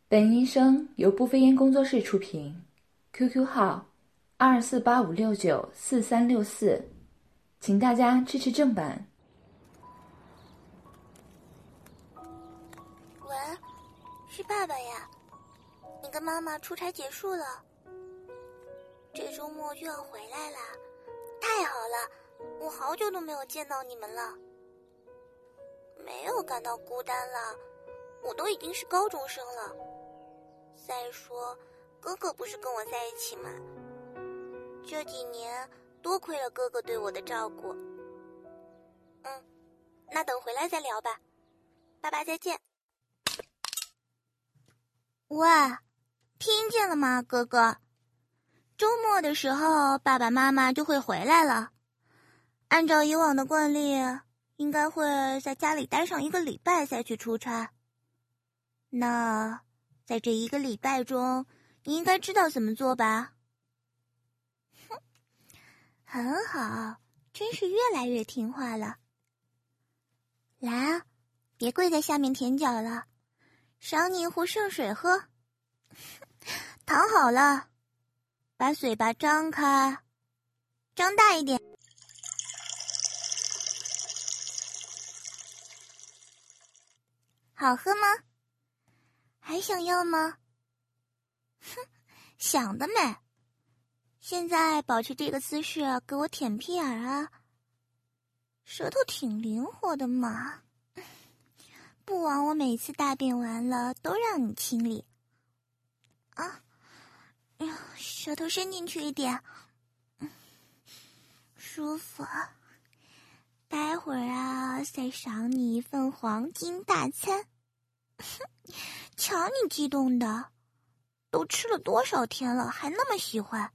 本音声由不飞烟工作室出品 ，QQ 号2485694364，请大家支持正版。 喂，是爸爸呀，你跟妈妈出差结束了，这周末就要回来啦，太好了，我好久都没有见到你们了，没有感到孤单了，我都已经是高中生了。再说，哥哥不是跟我在一起吗？这几年多亏了哥哥对我的照顾。那等回来再聊吧，爸爸再见。喂，听见了吗，哥哥？周末的时候，爸爸妈妈就会回来了。按照以往的惯例，应该会在家里待上1个礼拜再去出差。那在这1个礼拜中，你应该知道怎么做吧？哼，很好，真是越来越听话了。来啊，别跪在下面舔脚了，赏你一壶圣水喝。躺好了，把嘴巴张开，张大一点。好喝吗？还想要吗？哼，想得美！现在保持这个姿势给我舔屁眼啊！舌头挺灵活的嘛，不枉我每次大便完了都让你清理。啊，舌头伸进去一点，舒服。待会儿啊，再赏你一份黄金大餐。瞧你激动的，都吃了多少天了，还那么喜欢。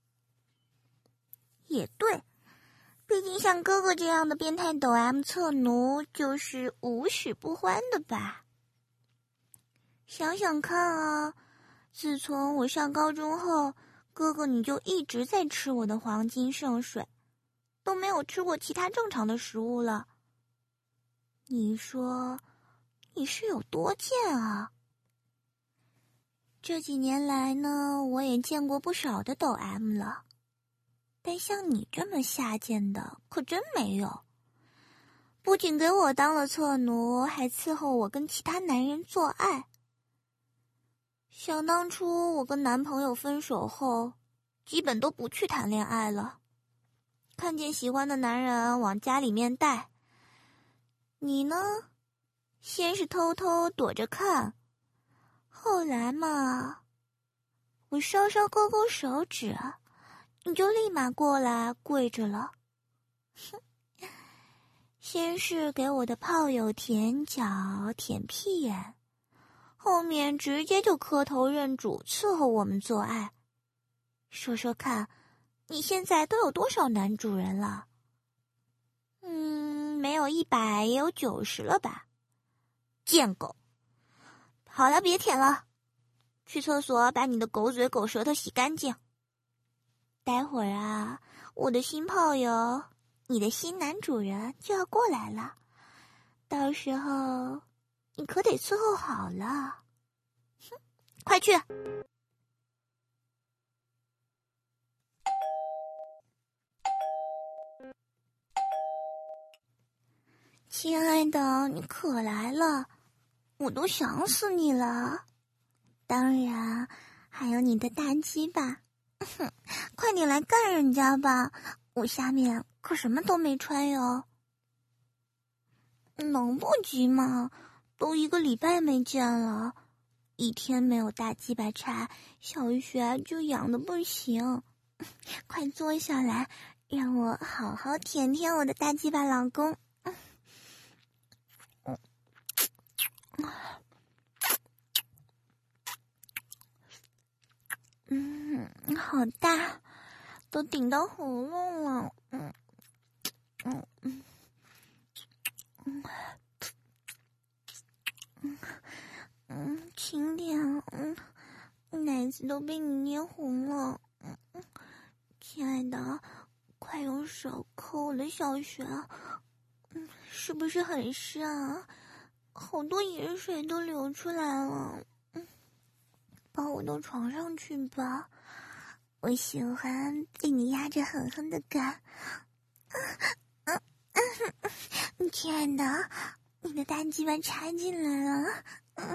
也对，毕竟像哥哥这样的变态抖 M 侧奴就是无始不欢的吧。想想看啊，自从我上高中后，哥哥你就一直在吃我的黄金圣水，都没有吃过其他正常的食物了。你说你是有多贱啊？这几年来呢，我也见过不少的抖 M 了，但像你这么下贱的可真没有。不仅给我当了侧奴，还伺候我跟其他男人做爱。想当初我跟男朋友分手后，基本都不去谈恋爱了，看见喜欢的男人往家里面带。你呢，先是偷偷躲着看，后来嘛，我稍稍勾勾手指，你就立马过来跪着了。哼，先是给我的炮友舔脚舔屁眼，后面直接就磕头认主伺候我们做爱。说说看，你现在都有多少男主人了？没有100也有90了吧。贱狗！好了，别舔了，去厕所把你的狗嘴狗舌头洗干净。待会儿啊，我的新炮友，你的新男主人就要过来了，到时候你可得伺候好了。哼，快去！亲爱的，你可来了，我都想死你了。当然，还有你的大鸡巴。哼，快点来干人家吧，我下面可什么都没穿哟。能不急吗？都1个礼拜没见了，一天没有大鸡巴插，小穴就痒得不行。快坐下来，让我好好舔舔我的大鸡巴老公。好大，都顶到喉咙了。轻点，奶子都被你捏红了。亲爱的，快用手抠我的小穴，是不是很湿啊？好多盐水都流出来了。 到床上去吧，我喜欢被你压着狠狠的干。亲爱的，你的大鸡巴插进来了，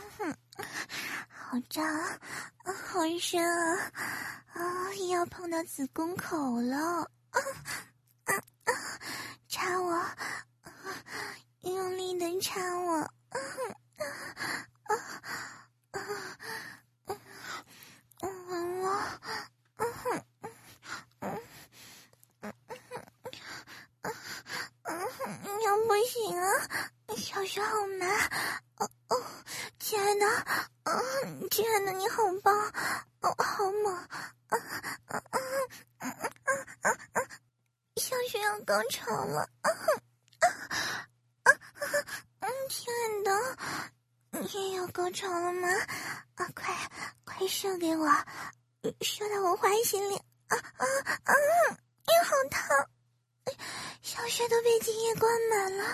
好胀，好深啊！要碰到子宫口了，插我，用力的插我，不行啊，小学好难。亲爱的，亲爱的，你好棒，好猛。小学要高潮了。亲爱的，你也要高潮了吗？快射给我，射到我花心里。你好烫。小穴都被精液灌满了，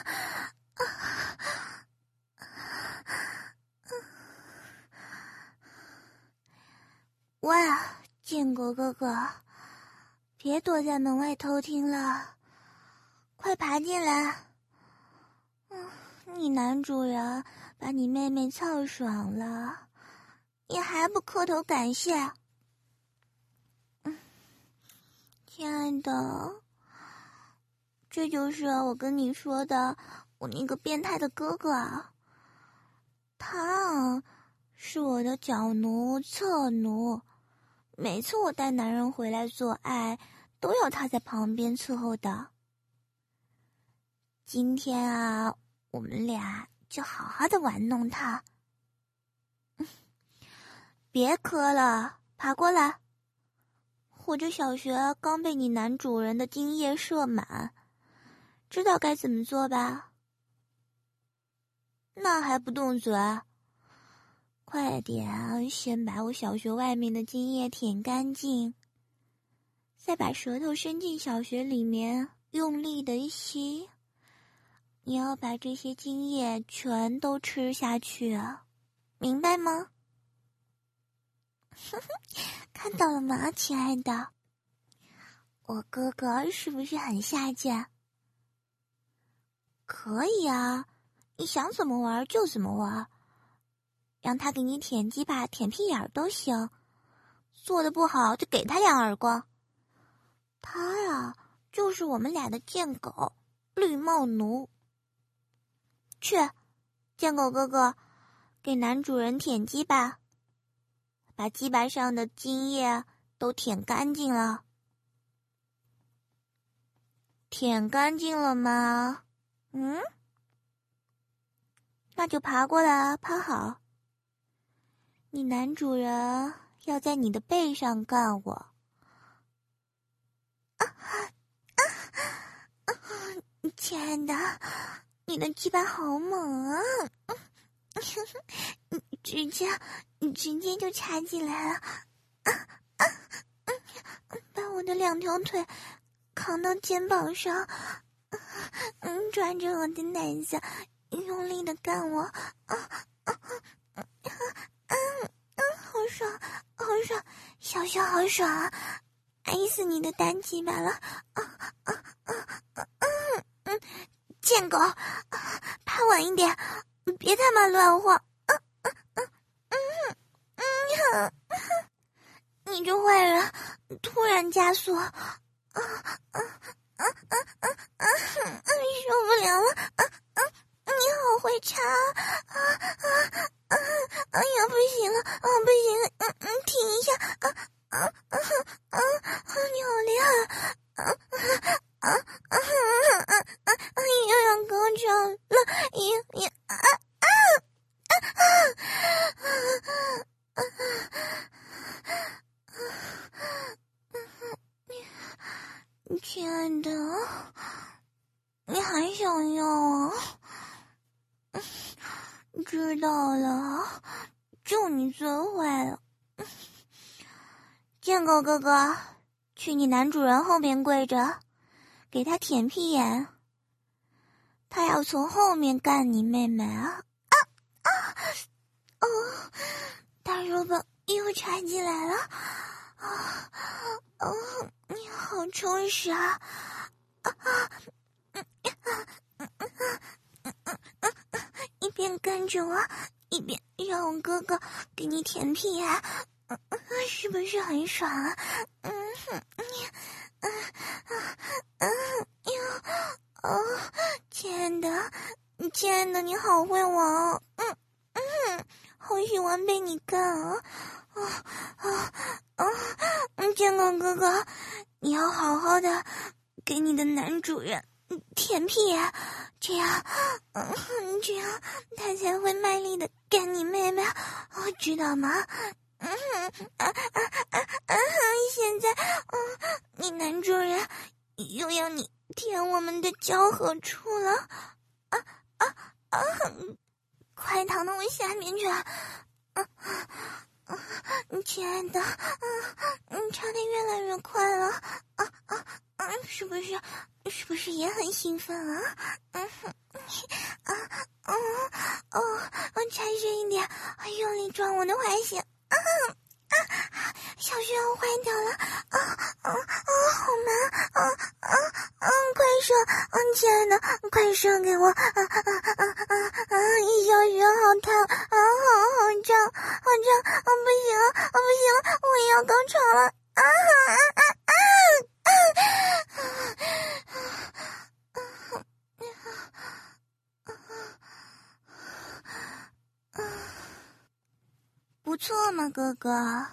喂，建国哥哥，别躲在门外偷听了，快爬进来。你男主人把你妹妹操爽了，你还不磕头感谢？亲爱的，这就是我跟你说的我那个变态的哥哥啊。他是我的脚奴、侧奴，每次我带男人回来做爱，都要他在旁边伺候的。今天啊，我们俩就好好的玩弄他。别磕了，爬过来。我这小学刚被你男主人的精液射满，知道该怎么做吧？那还不动嘴？快点，先把我小穴外面的精液舔干净，再把舌头伸进小穴里面，用力的吸。你要把这些精液全都吃下去，明白吗？看到了吗，亲爱的？我哥哥是不是很下贱？可以啊，你想怎么玩就怎么玩，让他给你舔鸡巴、舔屁眼都行，做的不好就给他2耳光。他呀，就是我们俩的贱狗，绿帽奴。去，贱狗哥哥，给男主人舔鸡巴，把鸡巴上的精液都舔干净了。舔干净了吗？那就爬过来，趴好。你男主人要在你的背上干我。亲爱的，你的鸡巴好猛啊！直接就插进来了，把我的2条腿扛到肩膀上，抓着我的奶子，用力的干我，好爽，好爽，小小好爽啊！爱死你的单鸡巴了，贱狗，趴稳一点，别他妈乱晃，你这坏人，突然加速，受不了了，你好会插，哎呀，不行了，不行了，停一下，你好厉害，又要高潮了，亲爱的，你还想要啊？知道了，就你最坏了。贱狗哥哥，去你男主人后面跪着，给他舔屁眼。他要从后面干你妹妹啊！大肉棒又插进来了。你好充实啊！一边跟着我，一边让我哥哥给你舔屁啊！是不是很爽啊？亲爱的，你好会玩哦！好喜欢被你干啊！建国哥哥，你要好好的给你的男主人舔屁啊，这样他才会卖力的干你妹妹，知道吗？现在，你男主人又要你舔我们的交合处了，快躺到我下面去啊！亲爱的，插得越来越快了，是不是也很兴奋啊？拆深一点，用力撞我的怀血，小穴要坏掉了，好麻，快射，亲爱的，快射给我，一小穴好烫，好胀，不行，我也要高潮了，不错嘛，哥哥。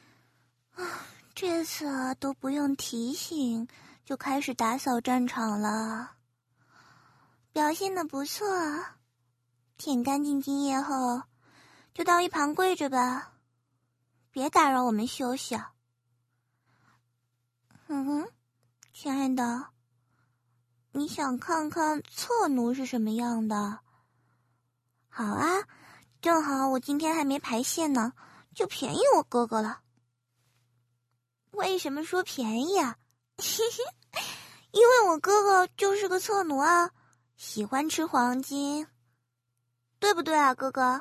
这次都不用提醒，就开始打扫战场了，表现得不错。舔干净精液后，就到一旁跪着吧，别打扰我们休息啊。亲爱的，你想看看侧奴是什么样的？好啊，正好我今天还没排泄呢，就便宜我哥哥了。为什么说便宜啊？因为我哥哥就是个侧奴啊，喜欢吃黄金，对不对啊，哥哥？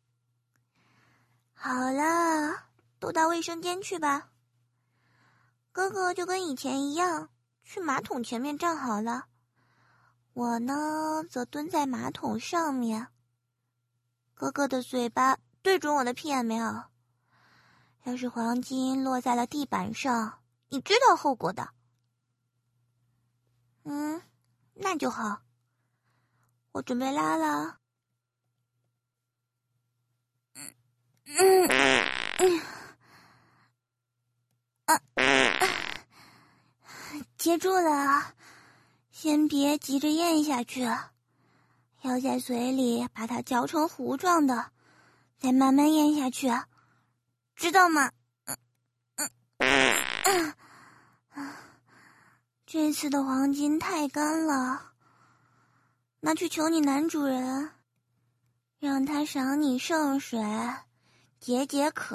好了，都到卫生间去吧。哥哥就跟以前一样，去马桶前面站好了，我呢则蹲在马桶上面。哥哥的嘴巴对准我的屁眼没有？要是黄金落在了地板上，你知道后果的。那就好。我准备拉了。接住了，先别急着咽下去，要在嘴里把它嚼成糊状的，再慢慢咽下去，知道吗？这次的黄金太干了，拿去求你男主人，让他赏你圣水，解解渴。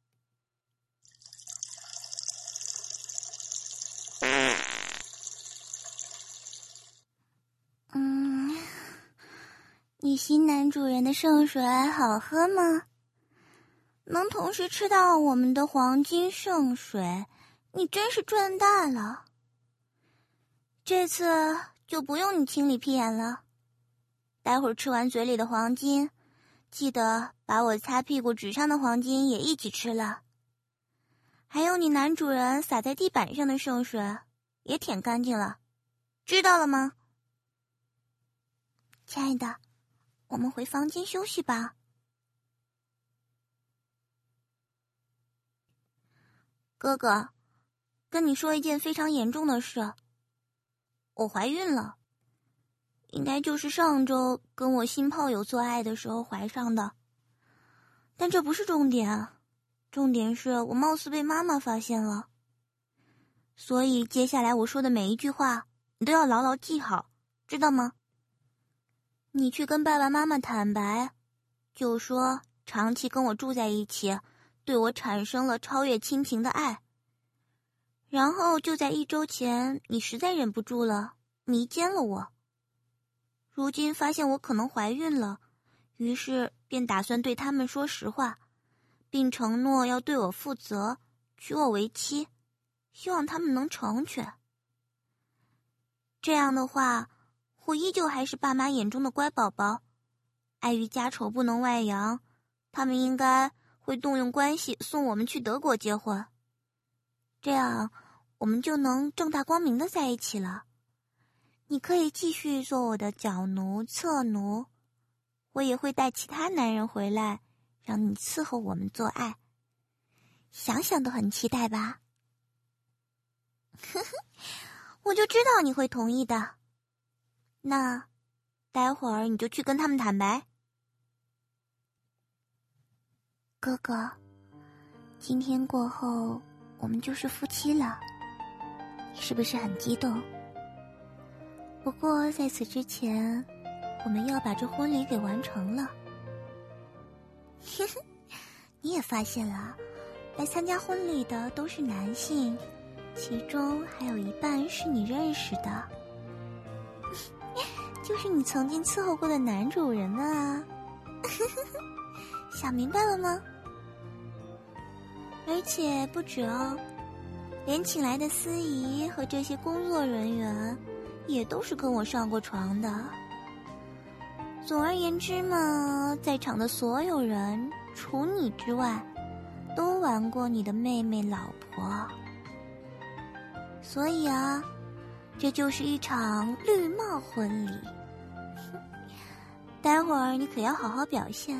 你新男主人的圣水好喝吗？能同时吃到我们的黄金圣水，你真是赚大了。这次就不用你清理屁眼了，待会儿吃完嘴里的黄金，记得把我擦屁股纸上的黄金也一起吃了。还有你男主人洒在地板上的圣水也舔干净了，知道了吗？亲爱的，我们回房间休息吧。哥哥，跟你说一件非常严重的事，我怀孕了，应该就是上周跟我新炮友做爱的时候怀上的。但这不是重点，重点是我貌似被妈妈发现了。所以接下来我说的每一句话，你都要牢牢记好，知道吗？你去跟爸爸妈妈坦白，就说长期跟我住在一起，对我产生了超越亲情的爱。然后就在1周前，你实在忍不住了，迷奸了我。如今发现我可能怀孕了，于是便打算对他们说实话， 并承诺要对我负责，娶我为妻，希望他们能成全。这样的话，我依旧还是爸妈眼中的乖宝宝。碍于家丑不能外扬，他们应该会动用关系送我们去德国结婚，这样我们就能正大光明的在一起了。你可以继续做我的脚奴、侧奴，我也会带其他男人回来，让你伺候我们做爱。想想都很期待吧？呵呵，我就知道你会同意的。那待会儿你就去跟他们坦白。哥哥，今天过后我们就是夫妻了，你是不是很激动？不过在此之前，我们要把这婚礼给完成了。你也发现了，来参加婚礼的都是男性，其中还有一半是你认识的，就是你曾经伺候过的男主人们啊。想明白了吗？而且不止哦，连请来的司仪和这些工作人员也都是跟我上过床的。总而言之嘛，在场的所有人除你之外都玩过你的妹妹老婆。所以啊，这就是一场绿帽婚礼。待会儿你可要好好表现。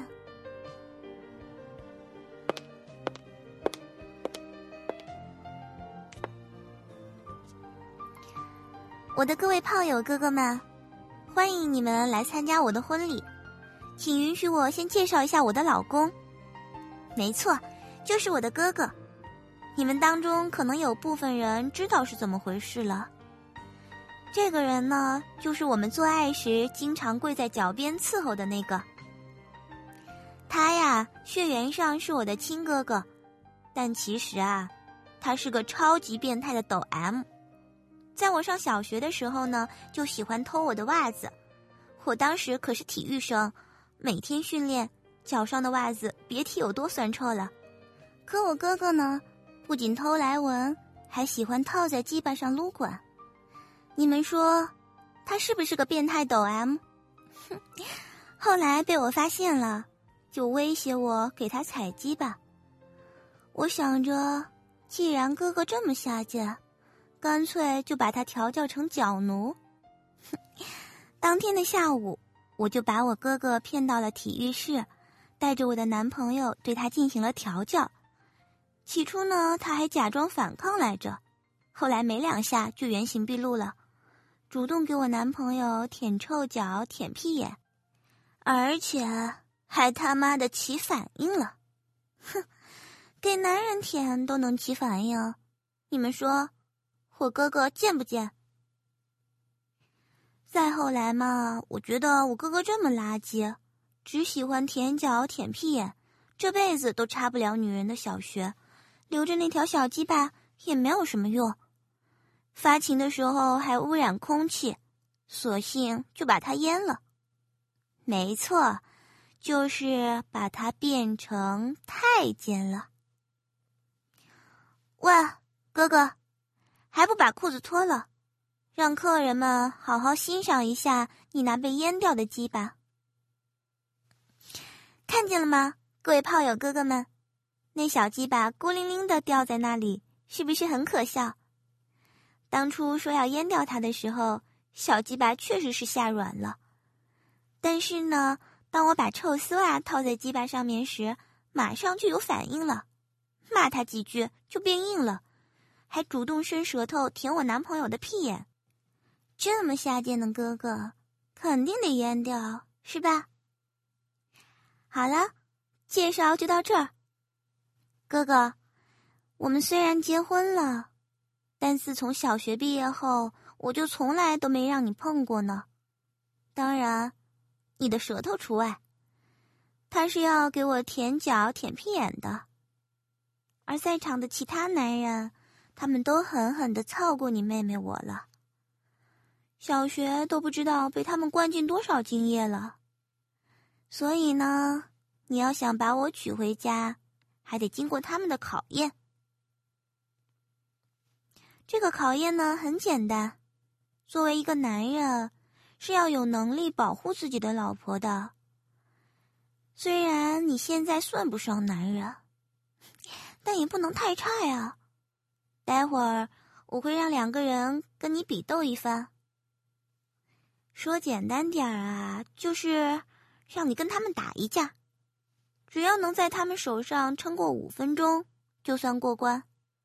我的各位炮友哥哥们，欢迎你们来参加我的婚礼，请允许我先介绍一下我的老公。没错，就是我的哥哥。你们当中可能有部分人知道是怎么回事了。这个人呢，就是我们做爱时经常跪在脚边伺候的那个。他呀，血缘上是我的亲哥哥，但其实啊，他是个超级变态的抖 M。在我上小学的时候呢，就喜欢偷我的袜子。我当时可是体育生，每天训练，脚上的袜子别提有多酸臭了。可我哥哥呢，不仅偷来闻，还喜欢套在鸡巴上撸管。你们说，他是不是个变态抖 M？ 后来被我发现了，就威胁我给他踩鸡巴。我想着，既然哥哥这么下贱，干脆就把他调教成脚奴。当天的下午，我就把我哥哥骗到了体育室，带着我的男朋友对他进行了调教。起初呢，他还假装反抗来着，后来没2下就原形毕露了，主动给我男朋友舔臭脚、舔屁眼，而且还他妈的起反应了。哼，给男人舔都能起反应，你们说我哥哥贱不贱？再后来嘛，我觉得我哥哥这么垃圾，只喜欢舔脚舔屁眼，这辈子都插不了女人的小穴，留着那条小鸡巴也没有什么用。发情的时候还污染空气，索性就把它阉了。没错，就是把它变成太监了。喂，哥哥，还不把裤子脱了，让客人们好好欣赏一下你那被阉掉的鸡巴。看见了吗，各位炮友哥哥们，那小鸡巴孤零零的吊在那里，是不是很可笑？当初说要阉掉它的时候，小鸡巴确实是下软了。但是呢，当我把臭丝袜套在鸡巴上面时，马上就有反应了，骂他几句就变硬了，还主动伸舌头舔我男朋友的屁眼。这么下贱的哥哥，肯定得阉掉，是吧？好了，介绍就到这儿。哥哥，我们虽然结婚了，但自从小学毕业后，我就从来都没让你碰过呢。当然，你的舌头除外。他是要给我舔脚舔屁眼的。而在场的其他男人，他们都狠狠地操过你妹妹我了。小学都不知道被他们灌进多少精液了。所以呢，你要想把我娶回家， 还得经过他们的考验。这个考验呢很简单，作为一个男人，是要有能力保护自己的老婆的。虽然你现在算不上男人，但也不能太差呀。待会儿我会让2个人跟你比斗一番。说简单点啊，就是让你跟他们打一架，只要能在他们手上撑过5分钟，就算过关。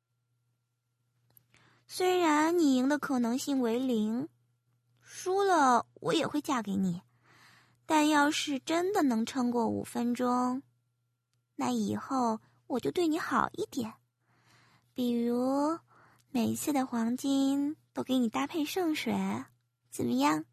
虽然你赢的可能性为0，输了我也会嫁给你，但要是真的能撑过5分钟，那以后我就对你好一点，比如每次的黄金都给你搭配圣水，怎么样？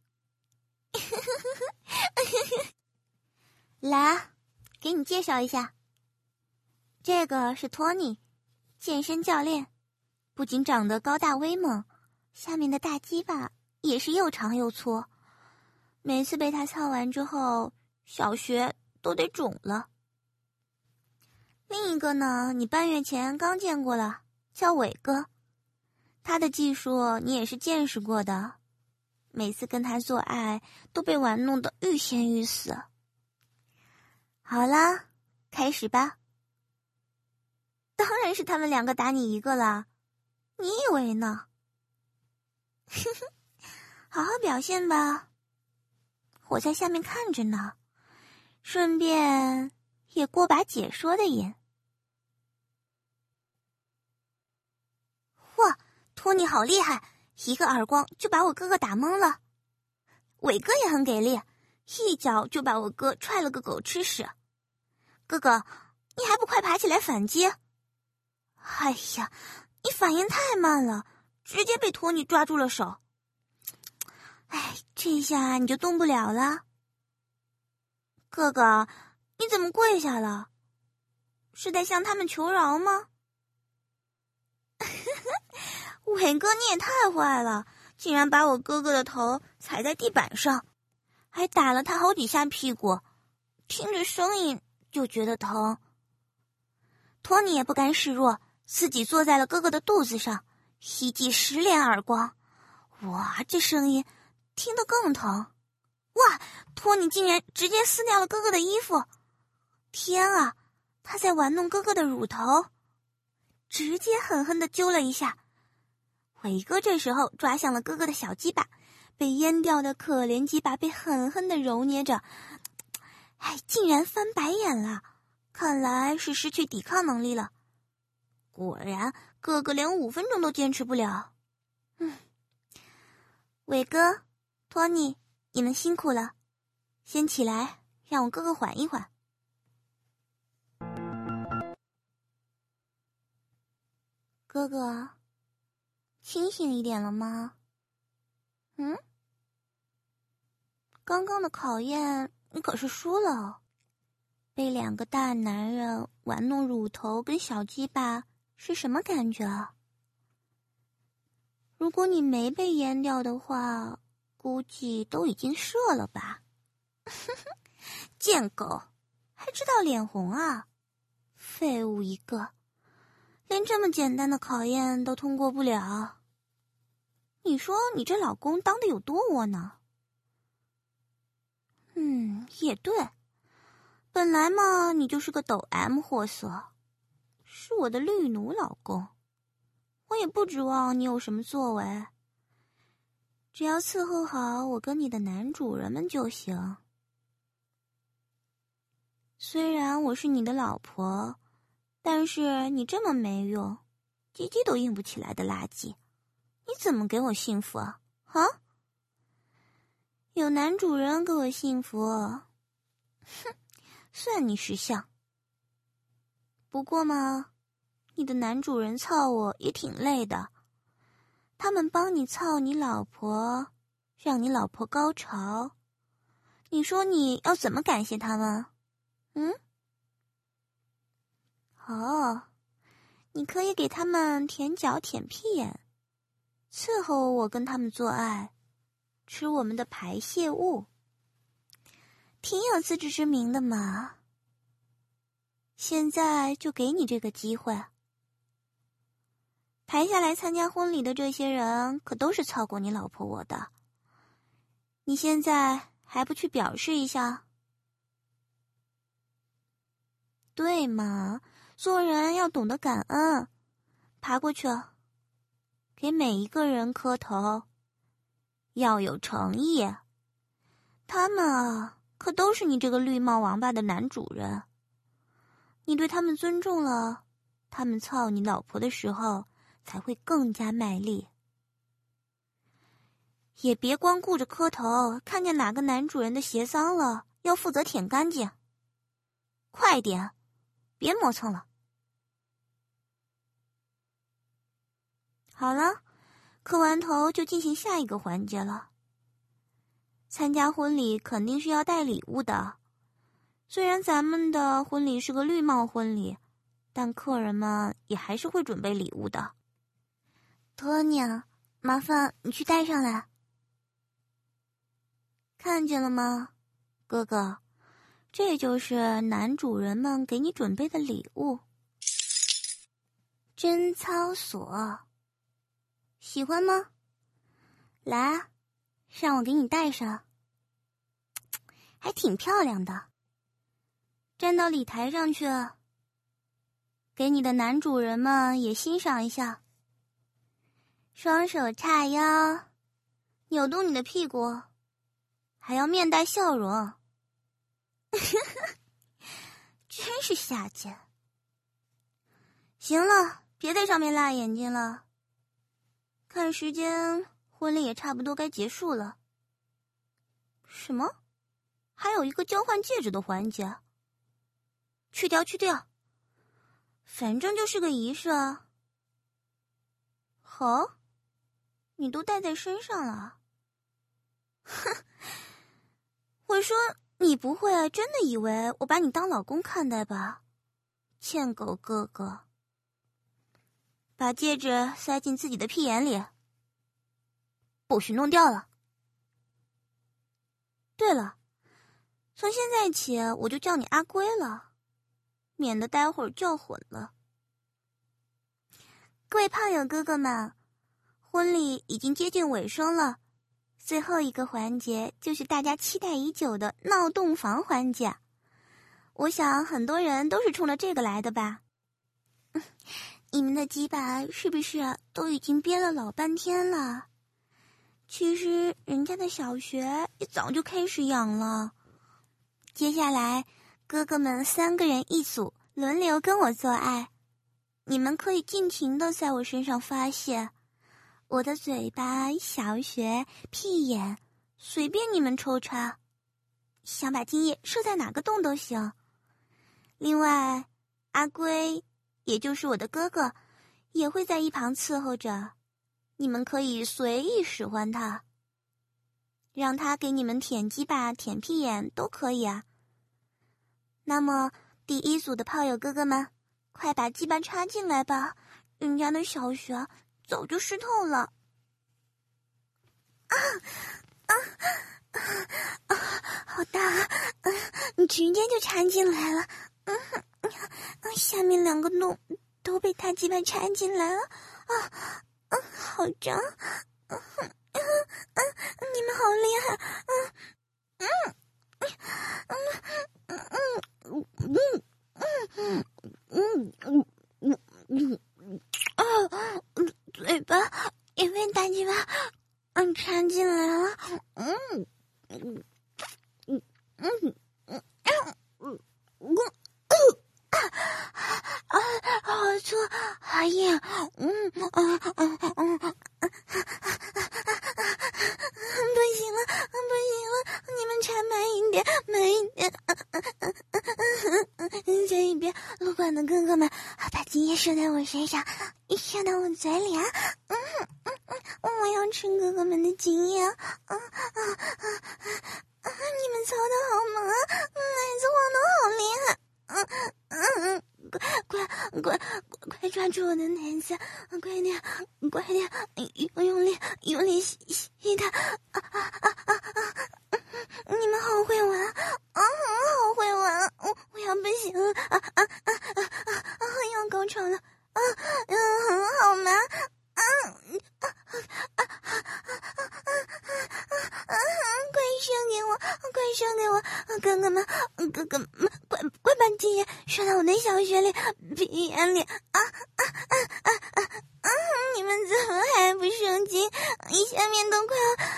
来，给你介绍一下，这个是托尼，健身教练，不仅长得高大威猛，下面的大鸡巴也是又长又粗，每次被他操完之后，小学都得肿了。另一个呢，你半月前刚见过了，叫伟哥，他的技术你也是见识过的，每次跟他做爱都被玩弄得欲仙欲死。好啦，开始吧。当然是他们2个打你一个了，你以为呢？好好表现吧，我在下面看着呢，顺便也过把解说的瘾。哇，托尼好厉害，一个耳光就把我哥哥打懵了。伟哥也很给力，一脚就把我哥踹了个狗吃屎。哥哥，你还不快爬起来反击？哎呀，你反应太慢了，直接被托尼抓住了手。哎，这下你就动不了了。哥哥，你怎么跪下了？是在向他们求饶吗？伟哥，你也太坏了，竟然把我哥哥的头踩在地板上，还打了他好几下屁股，听着声音就觉得疼。托尼也不甘示弱，自己坐在了哥哥的肚子上，一记10连耳光。哇，这声音听得更疼。哇，托尼竟然直接撕掉了哥哥的衣服。天啊，他在玩弄哥哥的乳头，直接狠狠地揪了一下。伟哥这时候抓向了哥哥的小鸡巴，被阉掉的可怜鸡巴被狠狠地揉捏着，竟然翻白眼了，看来是失去抵抗能力了。果然哥哥连5分钟都坚持不了。伟哥，托尼，你们辛苦了，先起来，让我哥哥缓一缓。哥哥，清醒一点了吗？刚刚的考验你可是输了，被2个大男人玩弄乳头跟小鸡巴是什么感觉啊？如果你没被阉掉的话，估计都已经射了吧。贱狗，还知道脸红啊，废物一个，连这么简单的考验都通过不了。你说你这老公当的有多窝囊？也对，本来嘛你就是个抖 M 货色，是我的绿奴老公，我也不指望你有什么作为，只要伺候好我跟你的男主人们就行。虽然我是你的老婆，但是你这么没用，鸡鸡都硬不起来的垃圾，你怎么给我幸福啊？有男主人给我幸福，算你识相。不过嘛，你的男主人操我也挺累的，他们帮你操你老婆，让你老婆高潮，你说你要怎么感谢他们？你可以给他们舔脚舔屁眼，伺候我跟他们做爱，吃我们的排泄物，挺有自知之明的嘛。 现在就给你这个机会。排下来参加婚礼的这些人可都是操过你老婆我的，你现在还不去表示一下？对嘛，做人要懂得感恩，爬过去，给每一个人磕头，要有诚意。他们啊，可都是你这个绿帽王八的男主人，你对他们尊重了，他们操你老婆的时候才会更加卖力。也别光顾着磕头，看见哪个男主人的鞋脏了，要负责舔干净。快点，别磨蹭了。好了，磕完头就进行下一个环节了。参加婚礼肯定是要带礼物的，虽然咱们的婚礼是个绿帽婚礼，但客人们也还是会准备礼物的。托尼，麻烦你去带上来。看见了吗，哥哥？这就是男主人们给你准备的礼物。贞操锁，喜欢吗？来，让我给你戴上，还挺漂亮的。站到礼台上去，给你的男主人们也欣赏一下。双手叉腰，扭动你的屁股，还要面带笑容。真是下贱。行了，别在上面辣眼睛了。看时间，婚礼也差不多该结束了。什么？还有一个交换戒指的环节？去掉，反正就是个仪式啊。好，你都戴在身上了。哼，我说你不会真的以为我把你当老公看待吧？欠狗哥哥。把戒指塞进自己的屁眼里，不许弄掉了。对了，从现在起我就叫你阿龟了，免得待会儿叫混了。各位炮友哥哥们，婚礼已经接近尾声了，最后一个环节就是大家期待已久的闹洞房环节。我想很多人都是冲着这个来的吧。你们的鸡巴是不是都已经憋了老半天了？其实人家的小穴也早就开始痒了。接下来哥哥们3个人一组，轮流跟我做爱，你们可以尽情的在我身上发泄，我的嘴巴、小穴、屁眼随便你们抽插，想把精液射在哪个洞都行。另外阿龟也就是我的哥哥，也会在一旁伺候着，你们可以随意使唤他，让他给你们舔鸡巴、舔屁眼都可以啊。那么第一组的炮友哥哥们，快把鸡巴插进来吧，人家的小穴早就湿透了。好大你直接就插进来了。下面2个洞都被他鸡巴插进来了，好脏！你们好厉害！嘴巴也被大鸡巴插进来了。好粗，好硬，不行了，你们插慢一点，这一边撸管的哥哥们，把精液射在我身上，射到我嘴里啊！我要吃哥哥们的精液！你们操的好猛啊，奶子晃的好厉害！快抓住我的奶子，快点，用力吸它！ 你们好会玩啊，好会玩！我要不行了要高潮了好麻快射给我，快射给我！哥哥们，快把精液射到我的小穴里、鼻眼里！你们怎么还不射精？下面都快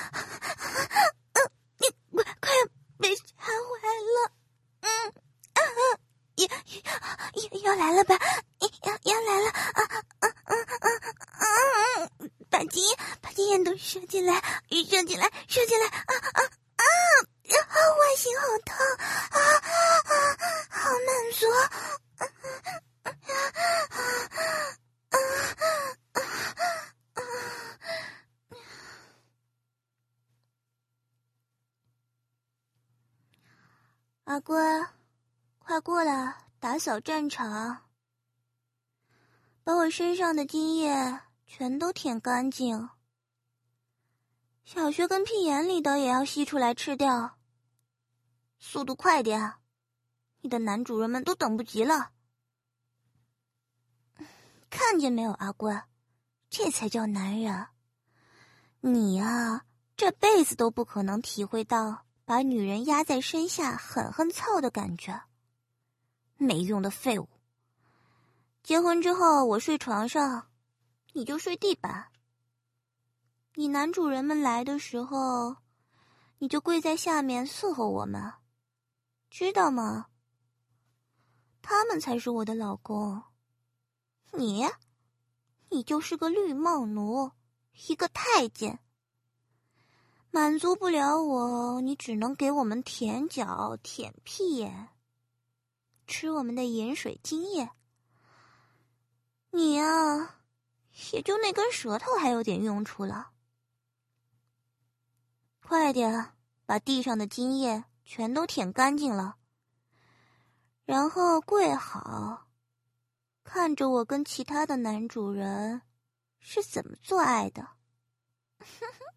要被吓坏了！要来了吧？要来了！把精液都射进来！我心好痛好满足！阿乖，快过来打扫战场，把我身上的精液全都舔干净，小穴跟屁眼里的也要吸出来吃掉。速度快点，你的男主人们都等不及了。看见没有，阿乖，这才叫男人。你啊，这辈子都不可能体会到把女人压在身下狠狠操的感觉。没用的废物。结婚之后我睡床上，你就睡地板。你男主人们来的时候，你就跪在下面伺候我们，知道吗？他们才是我的老公。你就是个绿帽奴，一个太监。满足不了我，你只能给我们舔脚、舔屁眼，吃我们的饮水精液。你啊，也就那根舌头还有点用处了。快点，把地上的精液全都舔干净了，然后跪好，看着我跟其他的男主人是怎么做爱的。